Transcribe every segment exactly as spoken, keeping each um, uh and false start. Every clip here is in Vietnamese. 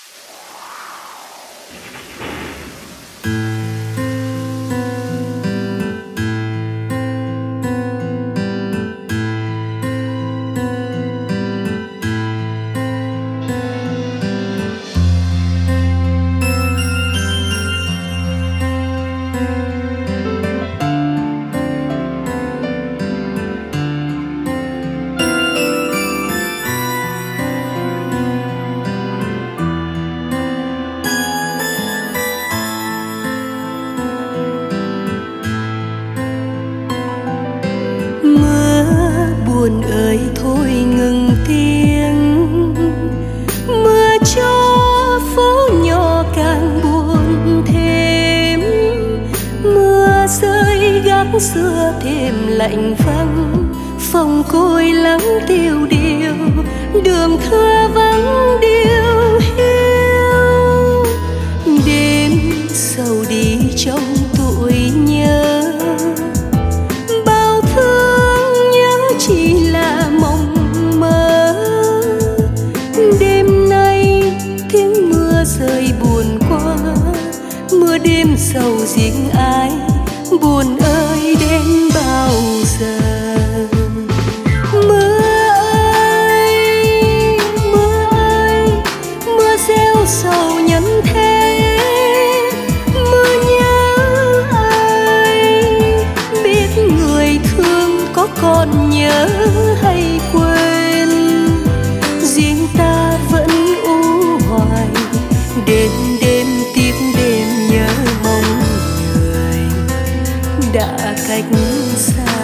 Buồn ơi thôi ngừng tiếng, mưa cho phố nhỏ càng buồn thêm. Mưa rơi gác xưa thêm lạnh vắng, phòng côi lắng tiêu điều, đường thưa vắng điêu hiu. Đêm sầu đi trong tuổi nhớ, chỉ là mộng mơ. Đêm nay tiếng mưa rơi buồn quá, mưa đêm sầu riêng ai, buồn ơi đến bao giờ. Mưa ơi, mưa ơi, mưa gieo sầu nhân thế. Mưa nhớ ai, biết người thương có còn nhớ hay quên. Riêng ta vẫn u hoài, đêm đêm tiếp đêm nhớ mong người đã cách xa.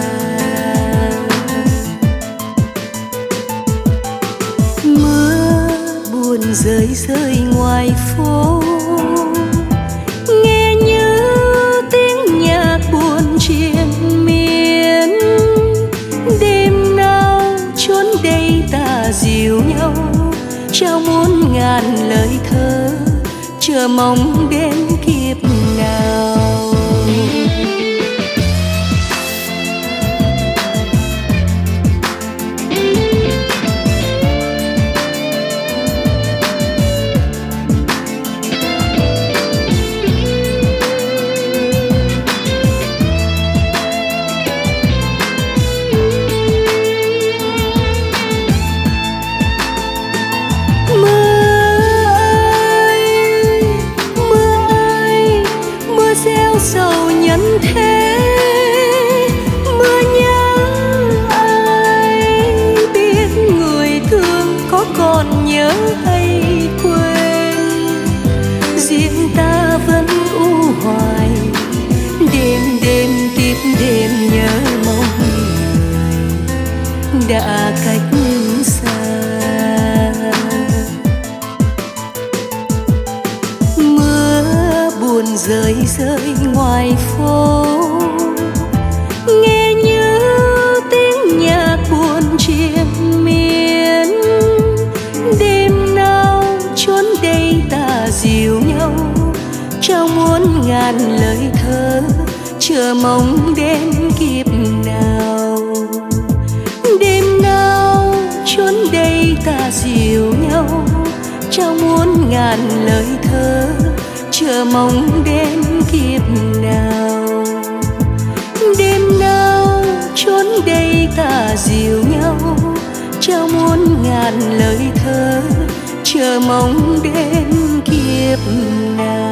Mưa buồn rơi rơi ngoài phố, nghe như tiếng nhạc buồn triền miên. Đêm nào chốn đây ta dìu nhau, trao muôn ngàn lời thơ, chờ mong đến kiếp nào. Sầu nhân thế, mưa nhớ ai, biết người thương có còn nhớ hay quên. Riêng ta vẫn u hoài, đêm đêm tiếp đêm nhớ mong người đã cách xa. Buồn rơi rơi ngoài phố, nghe như tiếng nhạc buồn triền miên. Đêm nào chốn đây ta dìu nhau, trao muôn ngàn lời thơ, chờ mong đến kiếp nào. Đêm nào chốn đây ta dìu nhau, trao muôn ngàn lời thơ, chờ mong đến kiếp nào. Đêm nào chốn đây ta dìu nhau, trao muôn ngàn lời thơ, chờ mong đến kiếp nào.